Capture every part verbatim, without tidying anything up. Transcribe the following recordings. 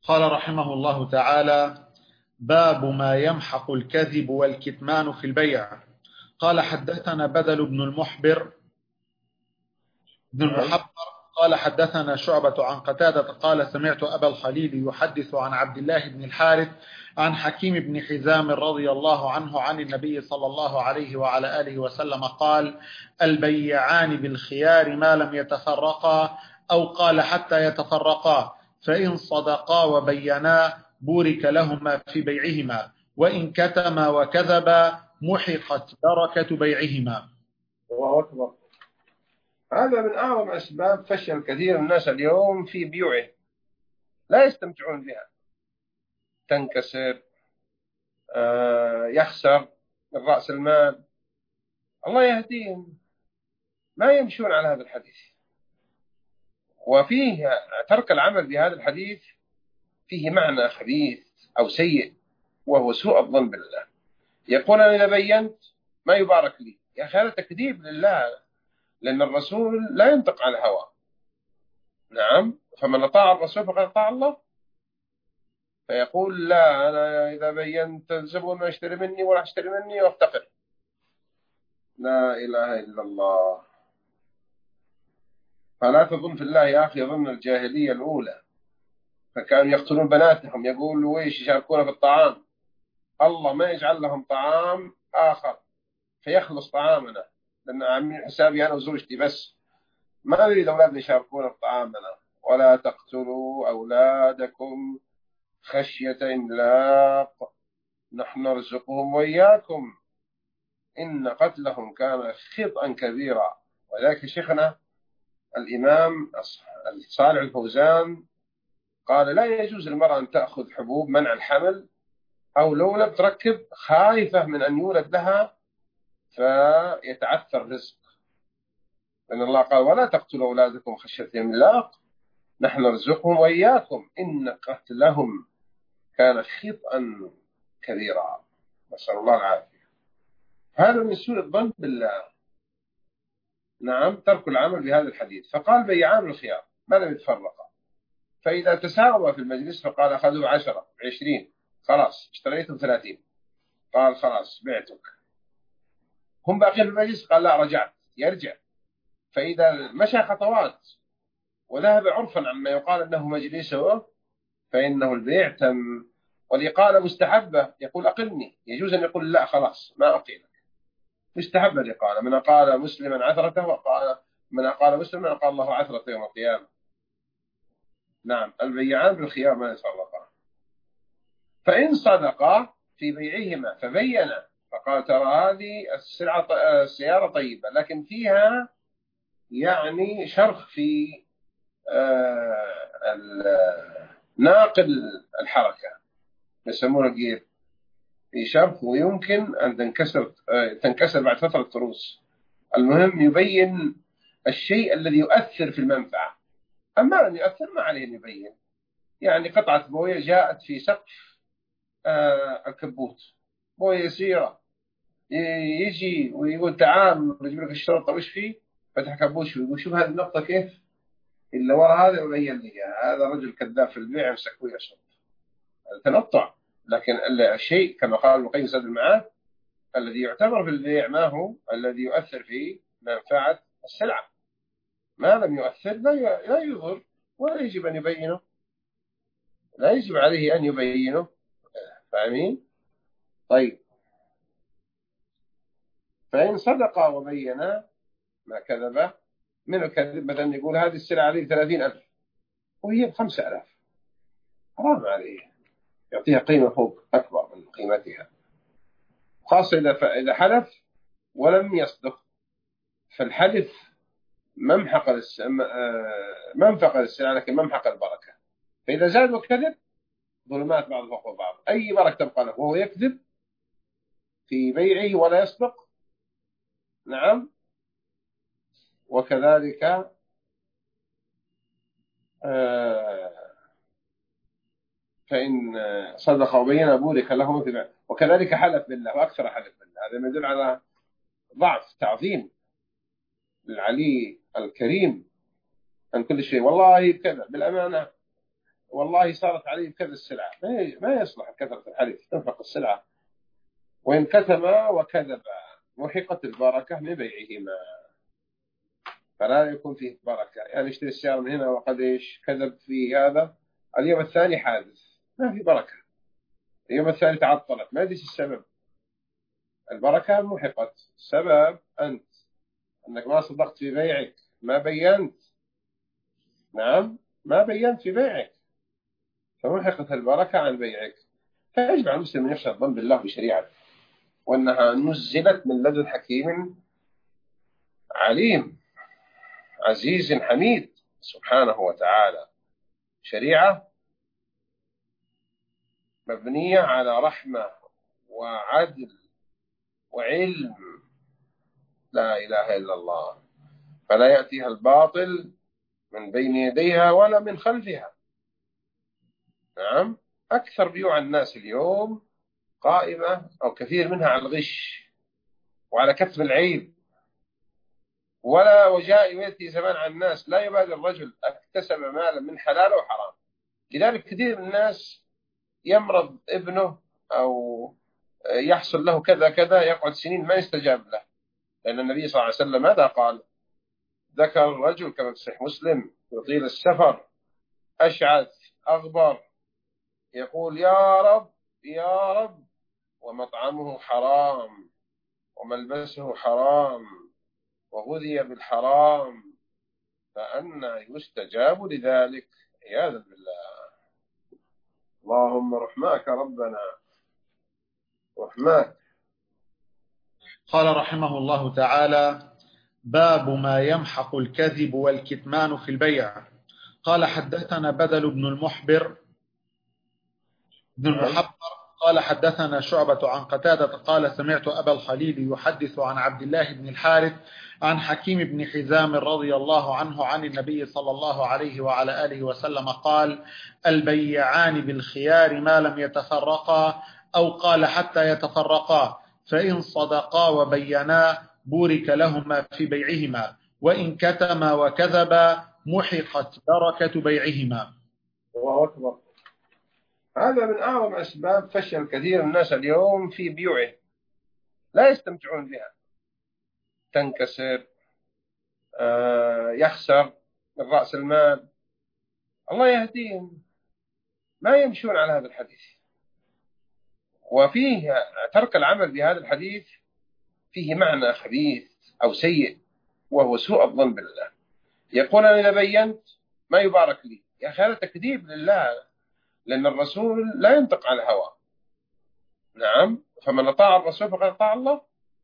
قال رحمه الله تعالى: باب ما يمحق الكذب والكتمان في البيع. قال حدثنا بدل بن المحبر بن المحبر قال حدثنا شعبة عن قتادة قال سمعت أبا الخليل يحدث عن عبد الله بن الحارث عن حكيم بن حزام رضي الله عنه عن النبي صلى الله عليه وعلى آله وسلم قال: البيعان بالخيار ما لم يتفرقا، أو قال حتى يتفرقا، فإن صدقا وبينا بورك لهما في بيعهما، وإن كتما وكذبا محقت بركة بيعهما. الله أكبر. هذا من أعظم أسباب فشل كثير من الناس اليوم في بيوعه، لا يستمتعون بها، تنكسر، آه يخسر من رأس المال. الله يهديهم، ما يمشون على هذا الحديث. وفيه ترك العمل بهذا الحديث فيه معنى خبيث أو سيء، وهو سوء الظن بالله. يقول أنا إذا بينت ما يبارك لي. يا أخي هذا تكذيب لله، لأن الرسول لا ينطق عن الهوى. نعم، فمن أطاع الرسول فقد أطاع الله. فيقول لا، أنا إذا بينت الزبون ما يشتري مني ولا يشتري مني وافتقر. لا إله إلا الله. فلا تظن في الله يا أخي ظن الجاهلية الأولى، فكانوا يقتلون بناتهم، يقولوا ويش يشاركون في الطعام، الله ما يجعل لهم طعام آخر فيخلص طعامنا، لأن عاملين حسابي أنا وزوجتي بس، ما نريد أولادنا يشاركون في طعامنا. ولا تقتلوا أولادكم خشية إملاق نحن نرزقهم وإياكم إن قتلهم كان خطأ كبيرا. وذلك شيخنا الإمام صالح الفوزان قال لا يجوز للمرأة أن تأخذ حبوب منع الحمل أو لولب تركب خايفة من أن يولد لها فيتعثر رزق، لأن الله قال ولا تقتلوا أولادكم خشية إملاق نحن نرزقهم وإياكم إن قتلهم كان خطأ كبيرا. نسأل الله العافية. هذا من سوء الظن بالله. نعم، ترك العمل بهذا الحديث. فقال بيعان الخيار ما لم يتفرقا، فإذا تساوى في المجلس فقال أخذوا عشرة عشرين، خلاص اشتريتم ثلاثين، قال خلاص بعتك. هم باقين في المجلس، قال لا رجعت، يرجع. فإذا مشى خطوات وذهب عرفا عما يقال أنه مجلسه فإنه البيع تم. والإقالة مستحبة، يقول أقلني، يجوز أن يقول لا خلاص ما أقيلك، مستحبة الإقالة. من أقال مسلما عثرته وقال من أقال مسلما أقال الله عثرته يوم القيامة. نعم، البيعان بالخيار ما يتفرقا. فإن صدقا في بيعهما فبينا فقال ترى هذه السلعة السيارة طيبة لكن فيها يعني شرخ في ناقل الحركة، يسمونه جير، في شرخ ويمكن أن تنكسر تنكسر بعد فترة تروس. المهم يبين الشيء الذي يؤثر في المنفعة، أما لم يؤثر ما عليه أن يبين. يعني قطعة بوية جاءت في سقف آه الكبوت، بوية يسيرة، يجي ويقول تعال نجيب لك الشرطة وش فيه، فتح كبوت ويقول شوف هذه النقطة كيف اللي وراء هذا يبين لي هذا رجل كذاب في البيع مسكوه يشرب. هذا تنطع. لكن الشيء كما قال ابن القيم زاد المعاد الذي يعتبر في البيع ما هو الذي يؤثر في منفعة السلعة، ما لم يؤثر لا يضر ولا يجب أن يبينه، لا يجب عليه أن يبينه. فاهمين؟ طيب، فإن صدق وبينا ما كذب من الكذب، مثلا يقول هذه السلعة عليه ثلاثين ألف وهي بخمسة ألاف، حرام عليه، يعطيها قيمة فوق أكبر من قيمتها، خاصة إذا إذا حلف ولم يصدق. فالحلف ممحق الس... منفق للسلعة لكن ممحق البركة. فإذا زاد وكذب ظلمات بعض فوق بعض، أي بركة تبقى له وهو يكذب في بيعه ولا يصدق. نعم، وكذلك فإن صدق وبين بورك له في بيعه، وكذلك حلف بالله وأكثر حلف بالله. هذا يدل على ضعف تعظيم العلي الكريم عن كل شيء. والله كذا بالأمانة والله صارت عليه كذا السلعة، ما يصلح كثرة الحلف، تنفق السلعة. وإن كتما وكذبا محقت البركة من بيعهما، فلا يكون فيه بركة. يعني اشتري السيارة من هنا وقد إيش كذب في هذا، اليوم الثاني حادث، ما في بركة. اليوم الثاني تعطلت، ما أدري السبب. البركة محقت. السبب أنت أنك ما صدقت في بيعك، ما بينت. نعم، ما بينت في بيعك، فمحقت البركة عن بيعك. فيجب على المسلم أن يخشى الظن بالله بشريعته، وأنها نزلت من لدن حكيم عليم عزيز حميد سبحانه وتعالى. شريعة مبنية على رحمة وعدل وعلم، لا إله إلا الله. فلا يأتيها الباطل من بين يديها ولا من خلفها. نعم، أكثر بيوع الناس اليوم قائمة أو كثير منها على الغش وعلى كتم العيب، ولا وجاء يأتي زمان على الناس لا يبالي الرجل اكتسب مالا من حلال أو حرام. لذلك كثير من الناس يمرض ابنه أو يحصل له كذا كذا، يقعد سنين ما يستجاب له، لأن النبي صلى الله عليه وسلم ماذا قال؟ ذكر الرجل كما في صحيح مسلم يطيل السفر أشعث أغبر يقول يا رب يا رب، ومطعمه حرام وملبسه حرام وغذي بالحرام، فأنى يستجاب لذلك؟ عياذا بالله. اللهم رحماك ربنا رحماك. قال رحمه الله تعالى: باب ما يمحق الكذب والكتمان في البيع. قال حدثنا بدل بن المحبر بن المحبر قال حدثنا شعبة عن قتادة قال سمعت أبا الخليل يحدث عن عبد الله بن الحارث عن حكيم بن حزام رضي الله عنه عن النبي صلى الله عليه وعلى آله وسلم قال: البيعان بالخيار ما لم يتفرقا، أو قال حتى يتفرقا، فإن صدقا وبينا بورك لهما في بيعهما، وإن كتما وكذبا محقت بركة بيعهما. الله أكبر. هذا من أعظم أسباب فشل كثير من الناس اليوم في بيوعه، لا يستمتعون بها، تنكسر، آه يخسر من رأس المال. الله يهديهم، ما يمشون على هذا الحديث. وفيه ترك العمل بهذا الحديث فيه معنى خبيث أو سيء، وهو سوء الظن بالله. يقول أنا إذا بينت ما يبارك لي. يا أخي هذا تكذيب لله، لأن الرسول لا ينطق على الهوى. نعم، فمن أطاع الرسول فقد أطاع الله.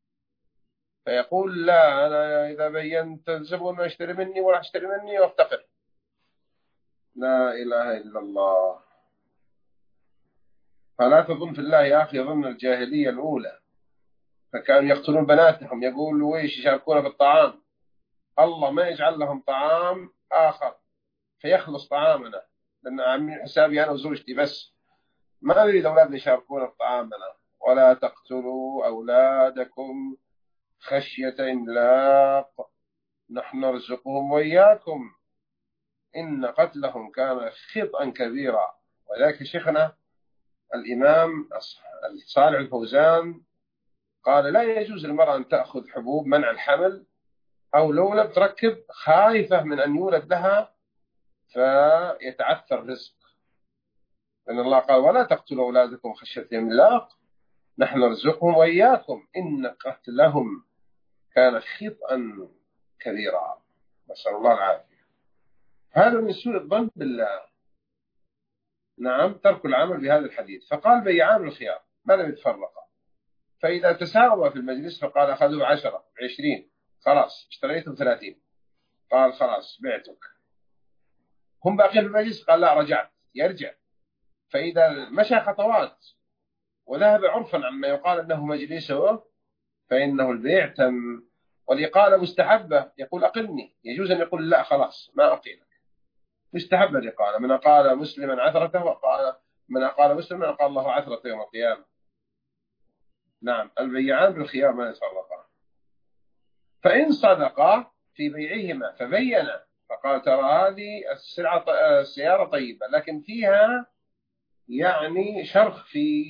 فيقول لا، أنا إذا بينت الزبون ما يشتري مني ولا يشتري مني وافتقر. لا إله إلا الله. فلا تظن في الله يا أخي ظن الجاهلية الأولى، فكانوا يقتلون بناتهم، يقولوا ويش يشاركون في الطعام، الله ما يجعل لهم طعام آخر فيخلص طعامنا، لأن عاملين حسابي أنا وزوجتي بس، ما نريد أولادنا يشاركون في طعامنا. ولا تقتلوا أولادكم خشية إملاق نحن نرزقهم وإياكم إن قتلهم كان خطأ كبيرا. وذلك شيخنا الإمام صالح الفوزان قال لا يجوز للمرأة أن تأخذ حبوب منع الحمل أو لو لم تركب، خايفة من أن يولد لها فيتعثر رزق، لأن الله قال ولا تقتلوا أولادكم خشية إملاق نحن نرزقهم وإياكم إن قتلهم كان خطأ كبيرا. نسأل الله العافية. هذا من سوء الظن بالله. نعم، ترك العمل بهذا الحديث. فقال بيعان الخيار ما لم يتفرقا، فإذا تساوى في المجلس فقال أخذوا عشرة عشرين، خلاص اشتريتم ثلاثين، قال خلاص بعتك. هم باقين في المجلس، قال لا رجعت، يرجع. فإذا مشى خطوات وذهب عرفا عما يقال أنه مجلسه فإنه البيع تم. والإقالة مستحبة، يقول أقلني، يجوز أن يقول لا خلاص ما أقيلك، مستحبة الإقالة. من أقال مسلما عثرته وقال من أقال مسلما أقال الله عثرته يوم القيامة. نعم، البيعان بالخيار ما يتفرقان. فإن صدقا في بيعهما فبينا، فقال ترى هذه السلعة السيارة طيبة لكن فيها يعني شرخ في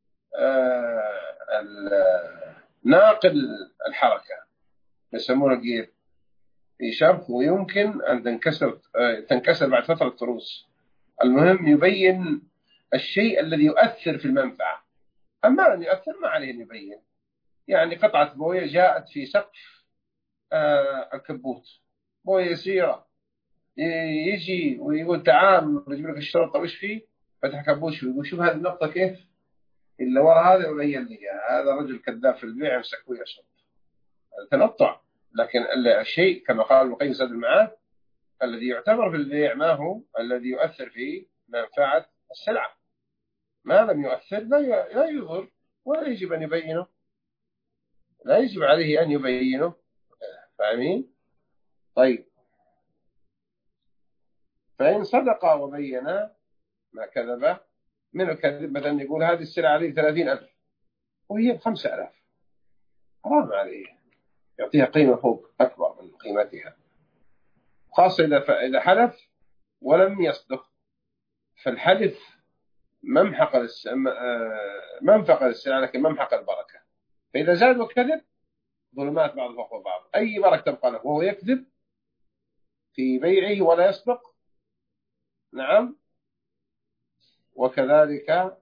ناقل الحركة يسمونه الجير، في شرخ ويمكن أن تنكسر تنكسر بعد فترة تروس. المهم يبين الشيء الذي يؤثر في المنفعة، أما لم يؤثر ما عليه أن يبين. يعني قطعة بوية جاءت في سقف الكبوت، بوية يسيرة، يجي ويقول تعال نجيب لك الشرطة وش فيه، فتح كبوت ويقول شوف هذه النقطة كيف اللي وراء هذا وبين لي هذا رجل كذاب في البيع يمسكوه يشرب تنطع. لكن الشيء كما قال ابن القيم زاد المعاد الذي يعتبر في البيع ما هو الذي يؤثر في منفعة السلعة، ما لم يؤثر لا يضر ولا يجب أن يبينه، لا يجب عليه أن يبينه. فاهمين؟ طيب، فإن صدق وبين ما كذب من الكذب، مثلا يقول هذه السلعة عليه ثلاثين ألف وهي بخمسة ألاف، حرام عليه، يعطيها قيمة فوق أكبر من قيمتها، خاصة إذا إذا حلف ولم يصدق. فالحلف ممحق منفق للسلعة لكن ممحق البركة. فإذا زاد وكذب ظلمات بعض فوق بعض، أي بركة تبقى له وهو يكذب في بيعه ولا يصدق. نعم. وكذلك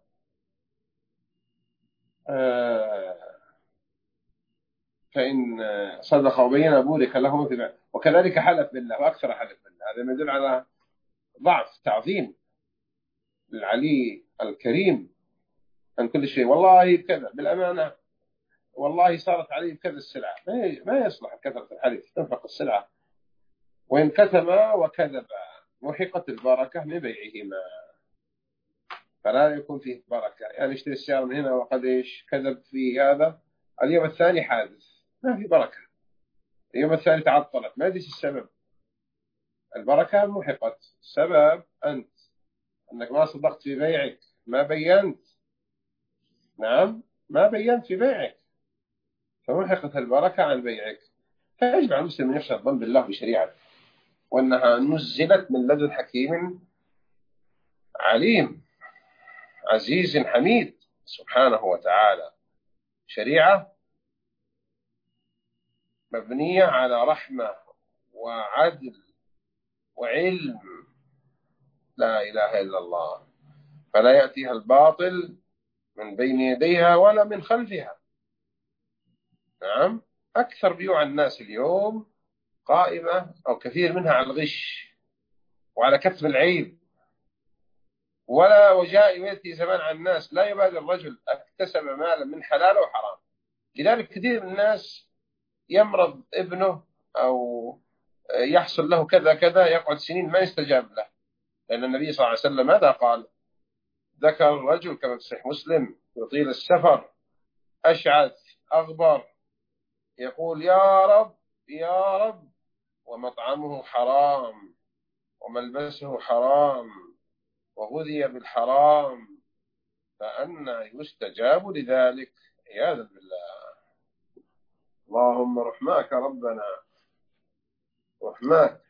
فإن صدق وبين بورك له في بيعه، وكذلك حلف بالله وأكثر حلف بالله. هذا يدل على ضعف تعظيم العلي الكريم عن كل شيء. والله كذا بالأمانة، والله صارت عليه كذا السلعة، ما يصلح كثرة الحلف، تنفق السلعة. وإن كتم وكذب محقت البركة من بيعهما، فلا يكون فيه بركة. يعني اشتري السيارة من هنا وقد ايش كذب في هذا، اليوم الثاني حادث ما في بركة، اليوم الثاني تعطلت ما ادري السبب، البركة محقت. السبب أنت أنك ما صدقت في بيعك، ما بينت. نعم، ما بينت في بيعك فمحقت البركة عن بيعك. فيجب على المسلم أن يخشى الظن بالله بشريعته، وأنها نزلت من لدن حكيم عليم عزيز حميد سبحانه وتعالى، شريعة مبنية على رحمة وعدل وعلم، لا إله إلا الله، فلا يأتيها الباطل من بين يديها ولا من خلفها. نعم، أكثر بيوع الناس اليوم قائمة أو كثير منها على الغش وعلى كتم العيب، ولا وجاء يأتي زمان على الناس لا يبالي الرجل اكتسب مالا من حلال أو حرام. لذلك كثير من الناس يمرض ابنه أو يحصل له كذا كذا، يقعد سنين ما يستجاب له، لأن النبي صلى الله عليه وسلم ماذا قال؟ ذكر الرجل كما في صحيح مسلم يطيل السفر أشعث أغبر يقول يا رب يا رب ومطعمه حرام وملبسه حرام وغذي بالحرام، فأنى يستجاب لذلك؟ عياذا بالله. اللهم رحماك ربنا رحماك.